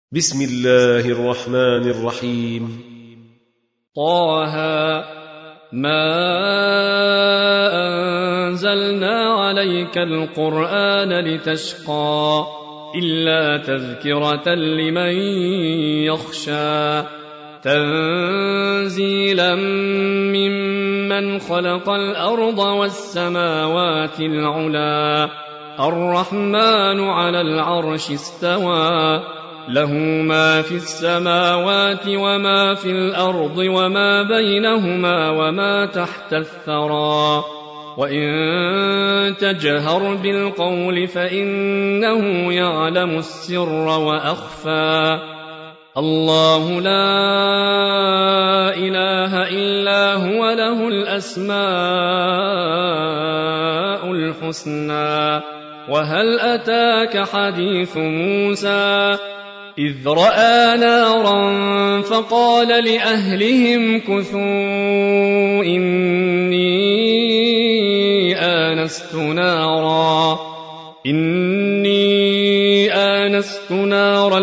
بسم الله الرحمن الرحيم. طه ما أنزلنا عليك القرآن لتشقى إلا تذكرة لمن يخشى تنزيلا ممن خلق الأرض والسماوات العلى الرحمن على العرش استوى له ما في السماوات وما في الأرض وما بينهما وما تحت الثرى وإن تجهر بالقول فإنه يعلم السر وأخفى الله لا إله إلا هو له الأسماء الحسنى وهل أتاك حديث موسى إذ رأى نارا فقال لأهلهم كثوا إني آنست نارا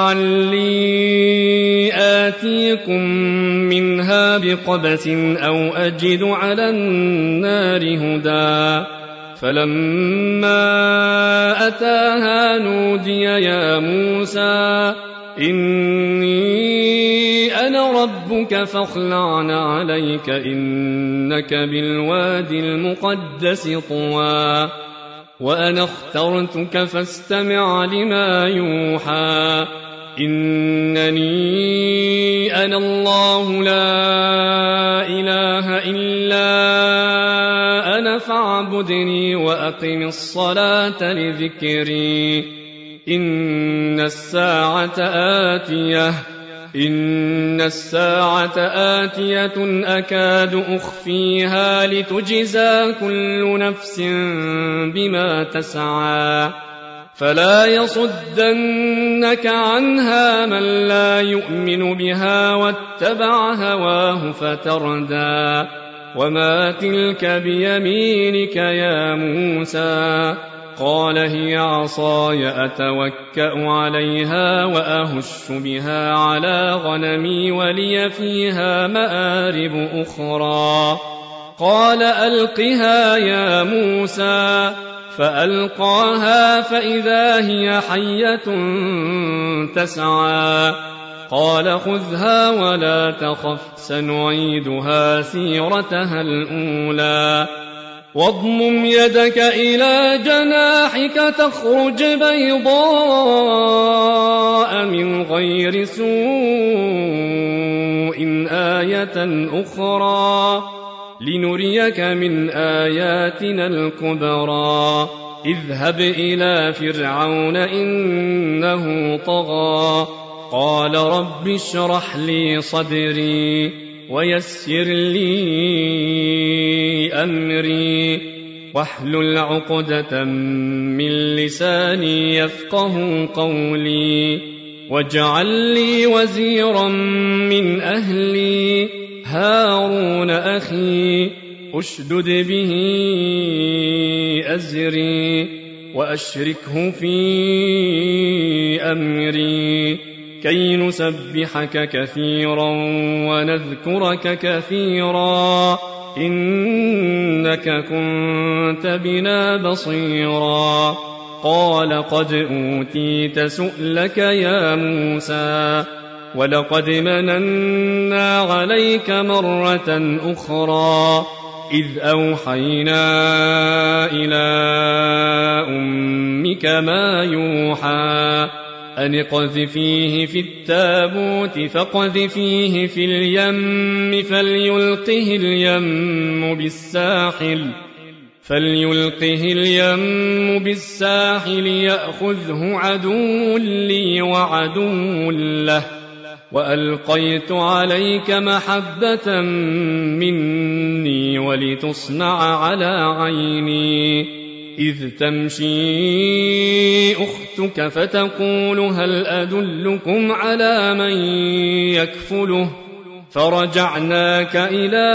لعلي آتيكم منها بقبس أو أجد على النار هدى فلما أتاها نودي يا موسى إني أنا ربك فاخلع عليك إنك بالوادي المقدس طوى وأنا اخترتك فاستمع لما يوحى إنني أنا الله لا إله إلا أنا فاعبدني وأقم الصلاة لذكري إن الساعة آتية أكاد أخفيها لتجزى كل نفس بما تسعى فلا يصدنك عنها من لا يؤمن بها واتبع هواه فتردى وما تلك بيمينك يا موسى قال هي عصاي أتوكأ عليها وأهش بها على غنمي ولي فيها مآرب أخرى قال ألقها يا موسى فألقاها فإذا هي حية تسعى قال خذها ولا تخف سنعيدها سيرتها الأولى واضمم يدك إلى جناحك تخرج بيضاء من غير سوء آية أخرى لنريك من آياتنا الكبرى اذهب إلى فرعون إنه طغى قال رب اشرح لي صدري ويسر لي أمري واحلل عقدة من لساني يفقه قولي واجعل لي وزيرا من أهلي هارون أخي أشدد به أزري وأشركه في أمري كي نسبحك كثيرا ونذكرك كثيرا إنك كنت بنا بصيرا قال قد أوتيت سؤلك يا موسى ولقد مننا عليك مرة أخرى إذ أوحينا إلى أمك ما يوحى أن اقذفيه في التابوت فاقذفيه في اليم فليلقه اليم بالساحل يأخذه عدو لي وعدو له وألقيت عليك محبة مني ولتصنع على عيني إذ تمشي أختك فتقول هل أدلكم على من يكفله فرجعناك إلى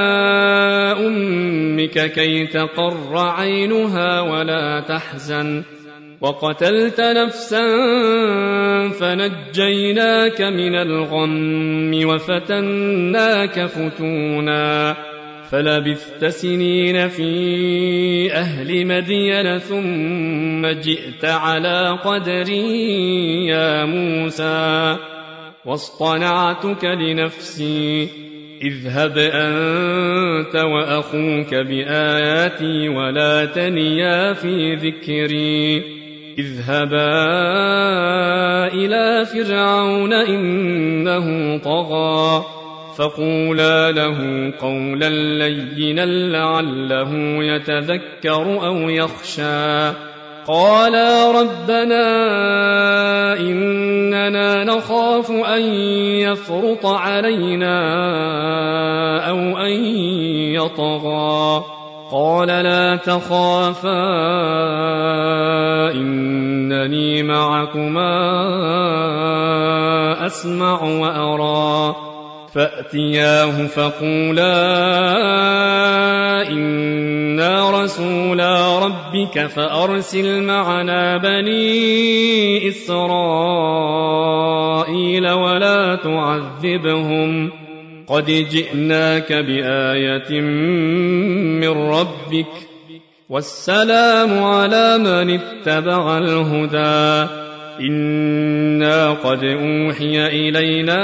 أمك كي تقر عينها ولا تحزن وقتلت نفسا فنجيناك من الغم وفتناك فتونا فلبثت سنين في أهل مدين ثم جئت على قدري يا موسى واصطنعتك لنفسي اذهب أنت وأخوك بآياتي ولا تنيا في ذكري اذهبا إلى فرعون إنه طغى فقولا له قولا لينا لعله يتذكر أو يخشى قالا ربنا إننا نخاف أن يفرط علينا أو أن يطغى قال لا تخافا إنني معكما أسمع وأرى فأتياه فقولا إنا رسولا ربك فأرسل معنا بني إسرائيل ولا تعذبهم قد جئناك بآية من ربك والسلام على من اتبع الهدى إنا قد أوحي إلينا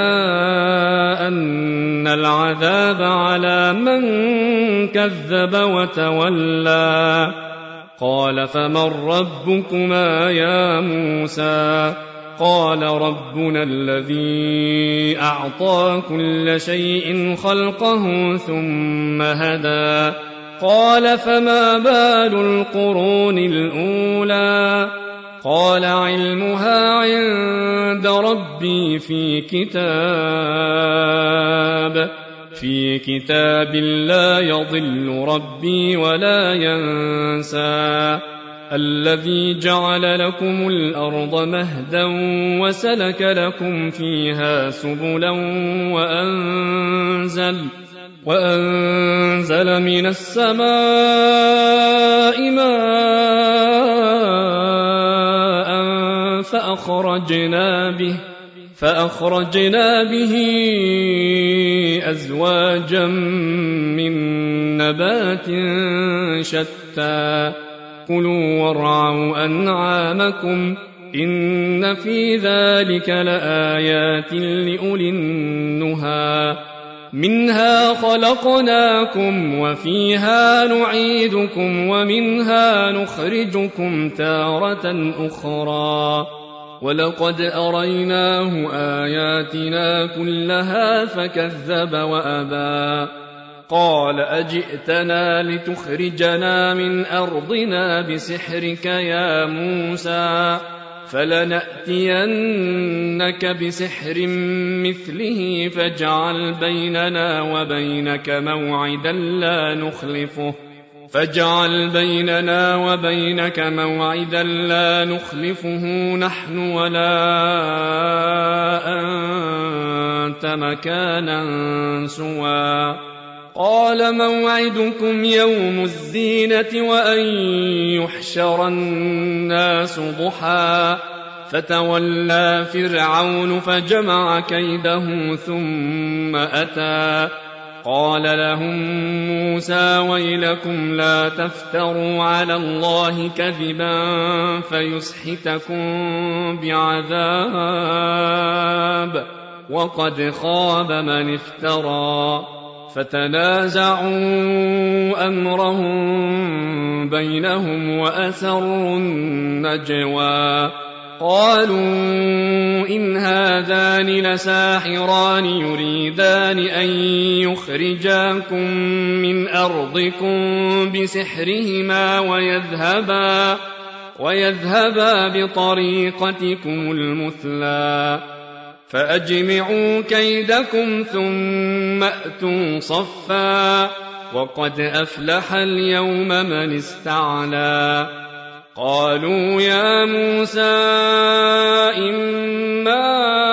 أن العذاب على من كذب وتولى قال فمن ربكما يا موسى قال ربنا الذي أعطى كل شيء خلقه ثم هدى قال فما بال القرون الأولى قال علمها عند ربي في كتاب لا يضل ربي ولا ينسى الذي جعل لكم الأرض مهدا وسلك لكم فيها سبلا وأنزل من السماء ماء فأخرجنا به أزواجا من نبات شتى كلوا وارعوا أنعامكم إن في ذلك لآيات لأولي النهى منها خلقناكم وفيها نعيدكم ومنها نخرجكم تارة أخرى ولقد أريناه آياتنا كلها فكذب وأبى قال أجئتنا لتخرجنا من أرضنا بسحرك يا موسى فلنأتينك بسحر مثله فاجعل بيننا وبينك موعدا لا نخلفه نحن ولا أنت مكانا سوى قال موعدكم يوم الزينة وأن يحشر الناس ضحى فتولى فرعون فجمع كيده ثم أتى قال لهم موسى ويلكم لا تفتروا على الله كذبا فيسحتكم بعذاب وقد خاب من افترى فتنازعوا أمرهم بينهم وأسروا النجوى قالوا إن هذان لساحران يريدان أن يخرجاكم من أرضكم بسحرهما ويذهبا بطريقتكم المثلى فأجمعوا كيدكم ثم أتوا صفا وقد أفلح اليوم من استعلى قالوا يا موسى إما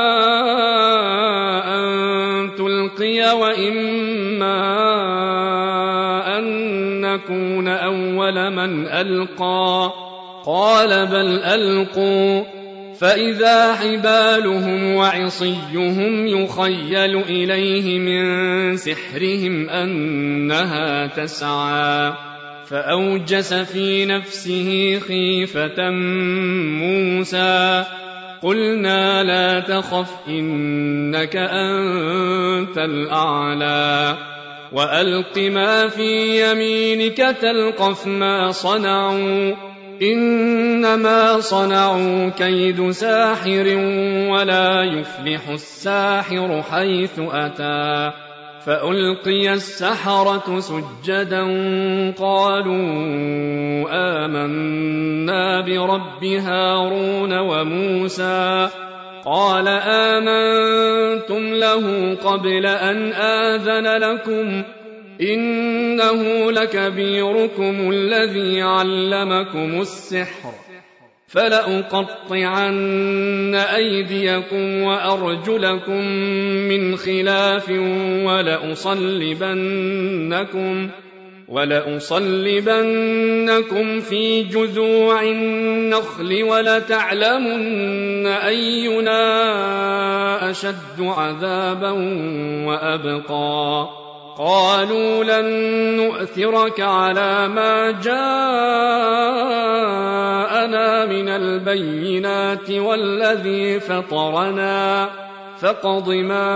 أن تلقي وإما أن نكون أول من ألقى قال بل ألقوا فإذا حبالهم وعصيهم يخيل إليه من سحرهم أنها تسعى فأوجس في نفسه خيفة موسى قلنا لا تخف إنك أنت الأعلى وألق ما في يمينك تلقف ما صنعوا إنما صنعوا كيد ساحر ولا يفلح الساحر حيث أتى فألقي السحرة سجدا قالوا آمنا برب هارون وموسى قال آمنتم له قبل أن آذن لكم إنه لكبيركم الذي علمكم السحر فلأقطعن أيديكم وأرجلكم من خلاف ولأصلبنكم في جذوع النخل ولتعلمن أينا أشد عذابا وأبقى قالوا لن نؤثرك على ما جاءنا من البينات والذي فطرنا فاقض ما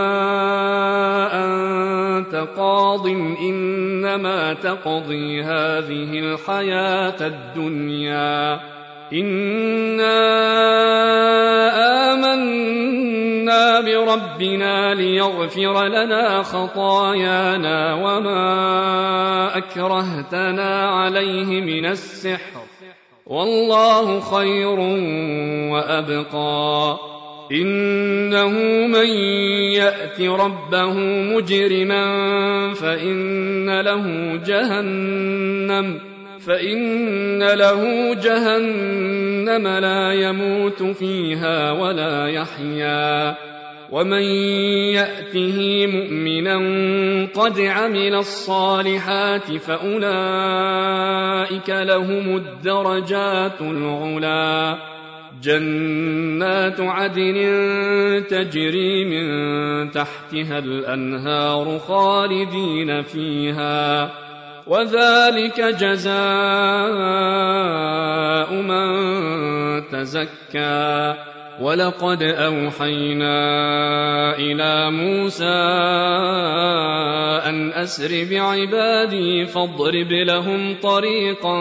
أنت قاض إنما تقضي هذه الحياة الدنيا إنا آمنا بربنا ليغفر لنا خطايانا وما أكرهتنا عليه من السحر والله خير وأبقى إنه من يأت ربه مجرما فإن له جهنم لا يموت فيها ولا يحيا ومن يأته مؤمنا قد عمل الصالحات فأولئك لهم الدرجات العلى جنات عدن تجري من تحتها الأنهار خالدين فيها وذلك جزاء من تزكى ولقد أوحينا إلى موسى أن أسر بعبادي فاضرب لهم طريقا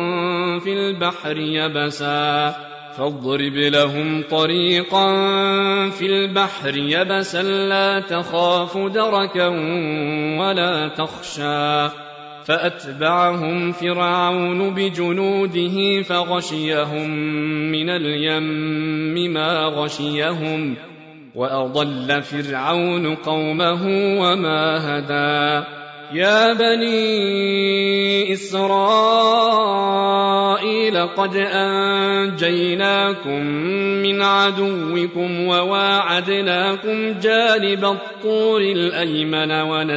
في البحر يبسا لا تخاف دركا ولا تخشى فأتبعهم فرعون بجنوده فغشيهم من اليم ما غشيهم وأضل فرعون قومه وما هدى يا بني إسرائيل قد أنجيناكم من عدوكم وواعدناكم جانب الطور الأيمن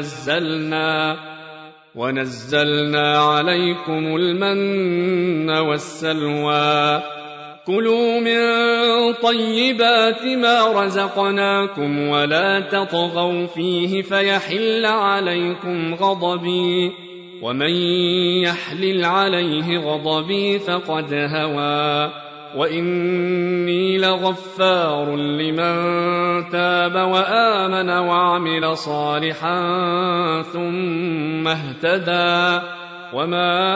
ونزلنا عليكم المن والسلوى كلوا من طيبات ما رزقناكم ولا تطغوا فيه فيحل عليكم غضبي ومن يحلل عليه غضبي فقد هوى وإني لغفار لمن تاب وآمن وعمل صالحا ثم اهتدى وما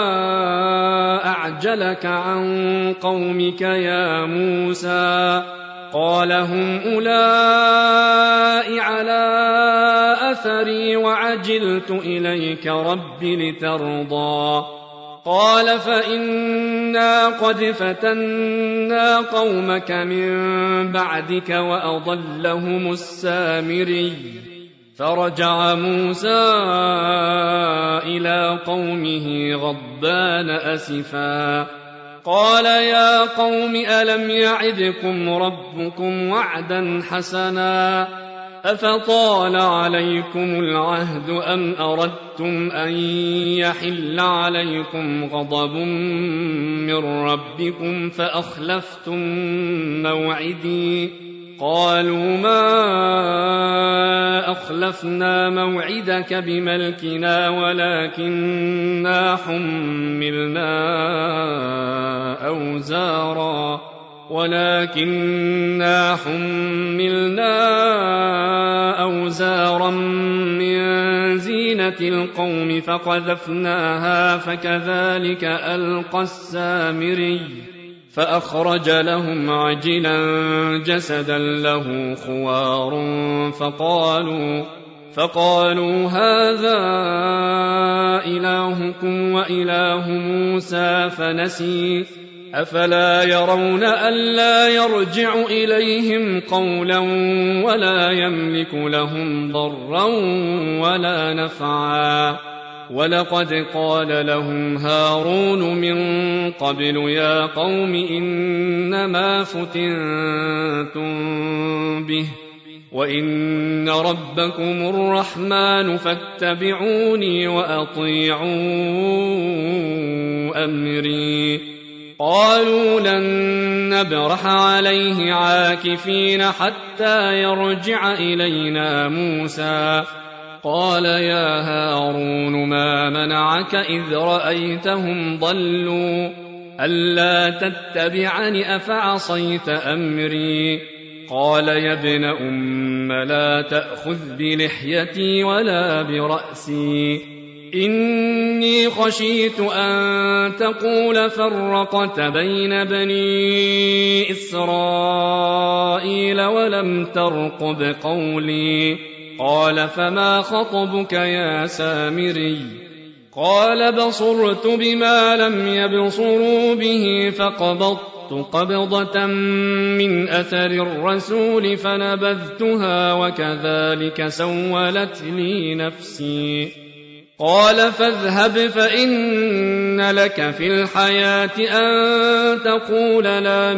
أعجلك عن قومك يا موسى قال هم أولئك على أثري وعجلت إليك رب لترضى قال فإنا قد فتنا قومك من بعدك وأضلهم السامري فرجع موسى إلى قومه غضبان أسفا قال يا قوم ألم يعدكم ربكم وعدا حسنا أفطال عليكم العهد أم أردتم أن يحل عليكم غضب من ربكم فأخلفتم موعدي قالوا ما أخلفنا موعدك بملكنا ولكننا حملنا أوزارا من زينة القوم فقذفناها فكذلك ألقى السامري فأخرج لهم عجلا جسدا له خوار فقالوا هذا إلهكم وإله موسى فنسي أفلا يرون ألا يرجع إليهم قولا ولا يملك لهم ضرا ولا نفعا ولقد قال لهم هارون من قبل يا قوم إنما فتنتم به وإن ربكم الرحمن فاتبعوني وأطيعوا أمري قالوا لن نبرح عليه عاكفين حتى يرجع إلينا موسى قال يا هارون ما منعك إذ رأيتهم ضلوا ألا تتبعني أفعصيت أمري قال يا ابن أم لا تأخذ بلحيتي ولا برأسي إني خشيت أن تقول فرقت بين بني إسرائيل ولم ترقب قولي قال فما خطبك يا سامري قال بصرت بما لم يبصروا به فقبضت قبضة من أثر الرسول فنبذتها وكذلك سولت لي نفسي قال فاذهب فإن لك في الحياة أن تقول لا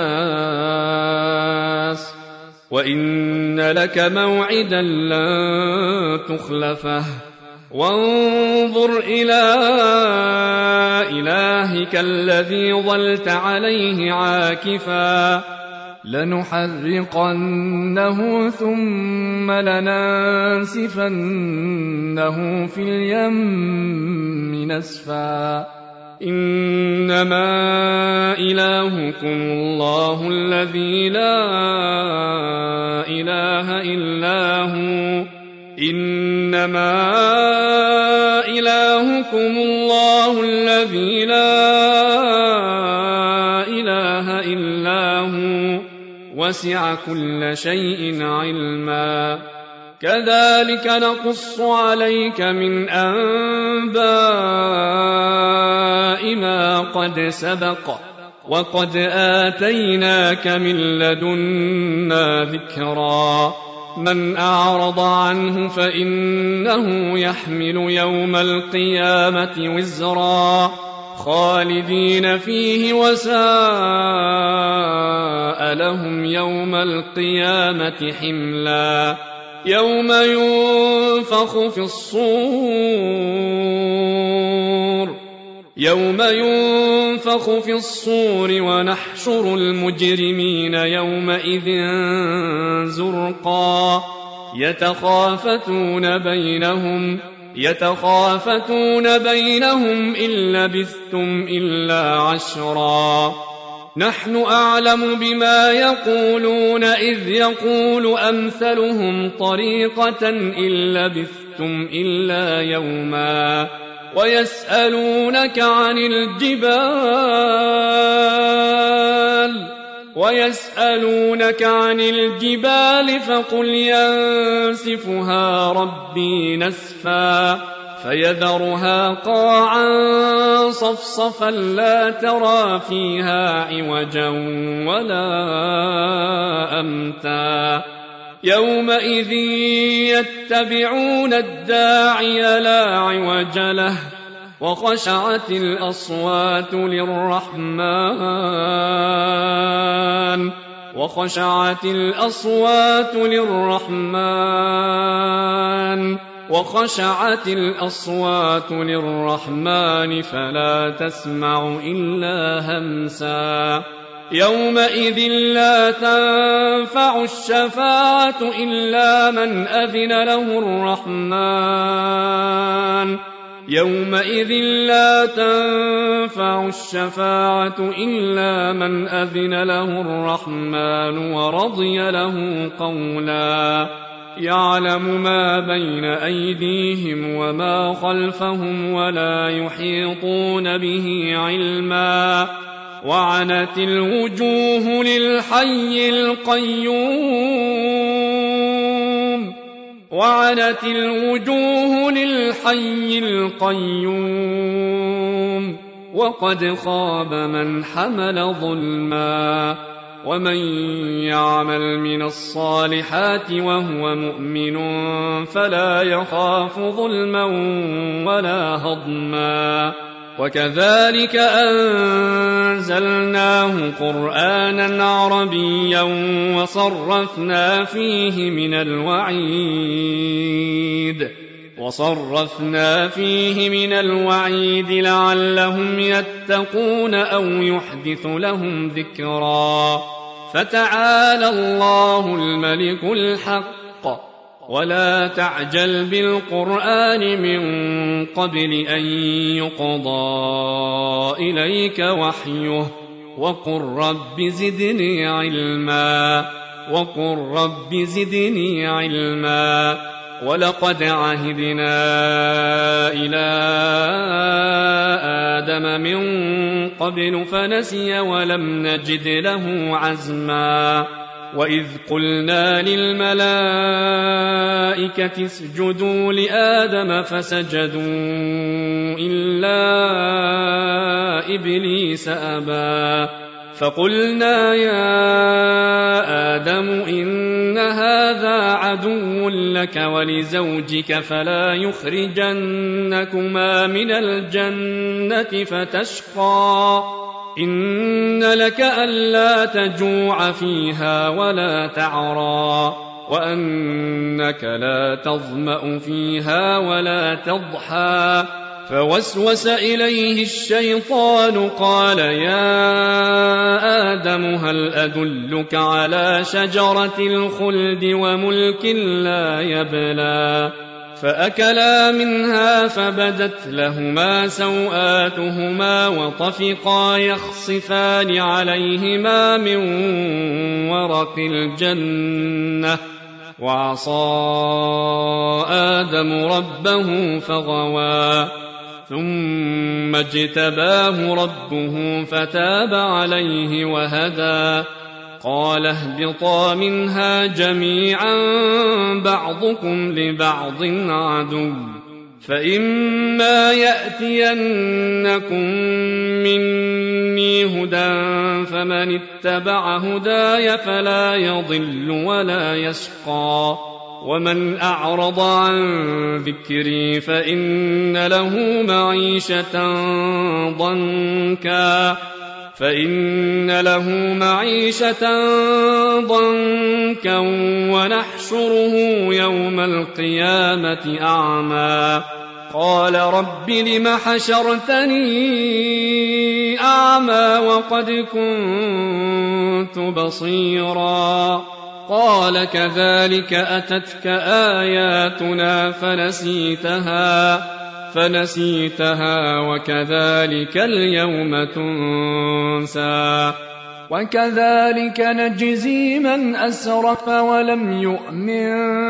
مساس وإن لك موعدا لن تخلفه وانظر إلى إلهك الذي ظلت عليه عاكفا لنحرقنه ثم لننسفنه في اليم نسفا إنما إلهكم الله الذي لا إله إلا هو إنما إلهكم الله الذي لا إله إلا هو وسع كل شيء علما كذلك نقص عليك من أنباء ما قد سبق وقد آتيناك من لدنا ذكرا من أعرض عنه فإنه يحمل يوم القيامة وزرا خالدين فيه وساء لهم يوم القيامة حملا يوم ينفخ في الصور ونحشر المجرمين يومئذ زرقا يتخافتون بينهم إن لبثتم إلا عشرا نحن أعلم بما يقولون إذ يقول أمثلهم طريقة إن لبثتم إلا يوما ويسألونك عن الجبال فقل ينسفها ربي نسفا فيذرها قاعا صفصفا لا ترى فيها عوجا ولا أمتا يومئذ يتبعون الداعي لا عوج له وخشعت الأصوات للرحمن وخشعت الأصوات للرحمن فلا تسمع إلا همسا يومئذ لا تنفع الشفاعة إلا من أذن له الرحمن يومئذ لا تنفع الشفاعة إلا من أذن له الرحمن ورضي له قولا يعلم ما بين أيديهم وما خلفهم ولا يحيطون به علما وعنت الوجوه للحي القيوم وقد خاب من حمل ظلما ومن يعمل من الصالحات وهو مؤمن فلا يخاف ظلما ولا هضما وكذلك أنزلناه قرآنا عربيا وصرفنا فيه من الوعيد لعلهم يتقون أو يحدث لهم ذكرا فتعالى الله الملك الحق ولا تعجل بالقرآن من قبل أن يقضى إليك وحيه وقل رب زدني علما ولقد عهدنا إلى آدم من قبل فنسي ولم نجد له عزما وإذ قلنا للملائكة اسجدوا لآدم فسجدوا إلا إبليس أبى فقلنا يا آدم إن هذا عدو لك ولزوجك فلا يخرجنكما من الجنة فتشقى إن لك ألا تجوع فيها ولا تعرى وأنك لا تظمأ فيها ولا تضحى فوسوس إليه الشيطان قال يا آدم هل أدلك على شجرة الخلد وملك لا يبلى فأكلا منها فبدت لهما سوآتهما وطفقا يخصفان عليهما من ورق الجنة وعصى آدم ربه فغوى ثم اجتباه ربه فتاب عليه وهدى قال اهبطا منها جميعا بعضكم لبعض عدو فإما يأتينكم مني هدى فمن اتبع هداي فلا يضل ولا يشقى ومن أعرض عن ذكري فإن له معيشة ضنكا ونحشره يوم القيامة أعمى قال رب لم حشرتني أعمى وقد كنت بصيرا قال كذلك أتتك آياتنا فنسيتها وكذلك اليوم تنسى وكذلك نجزي من أسرف ولم يؤمن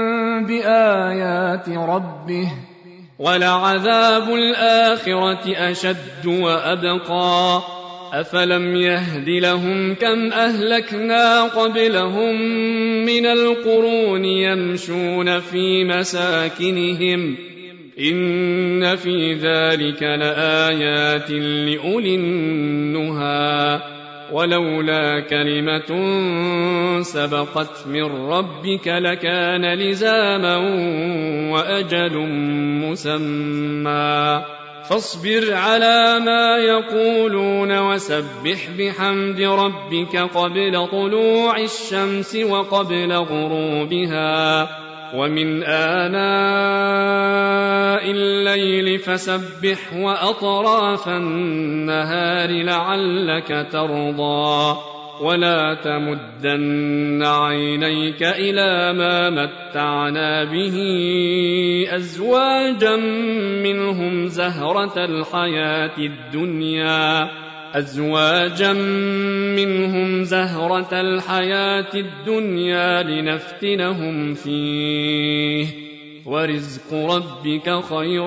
بآيات ربه ولعذاب الآخرة أشد وأبقى أفلم يهد لهم كم أهلكنا قبلهم من القرون يمشون في مساكنهم إن في ذلك لآيات لأولي النهى ولولا كلمة سبقت من ربك لكان لزاما وأجل مسمى فاصبر على ما يقولون وسبح بحمد ربك قبل طلوع الشمس وقبل غروبها ومن آناء الليل فسبح وأطراف النهار لعلك ترضى ولا تمدن عينيك إلى ما متعنا به أزواجا منهم زهرة الحياة الدنيا لنفتنهم فيه ورزق ربك خير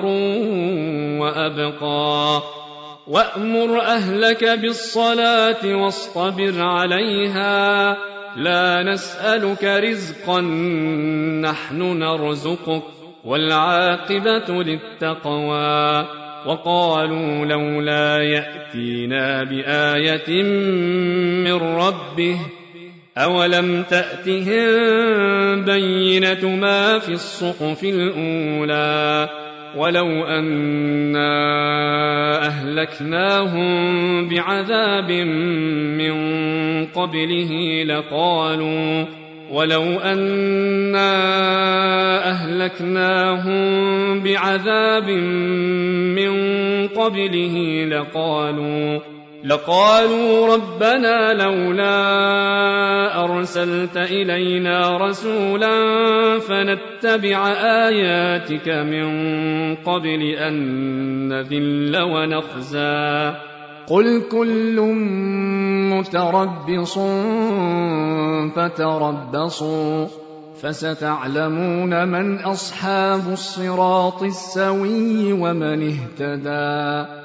وأبقى وأمر أهلك بالصلاة واصطبر عليها لا نسألك رزقا نحن نرزقك والعاقبة للتقوى وقالوا لولا يأتينا بآية من ربه أولم تأتهم بينة ما في الصحف الأولى ولو أنا أهلكناهم بعذاب من قبله لقالوا ربنا لولا أرسلت إلينا رسولا فنتبع آياتك من قبل أن نذل ونخزى قل كل متربص فتربصوا فستعلمون من أصحاب الصراط السوي ومن اهتدى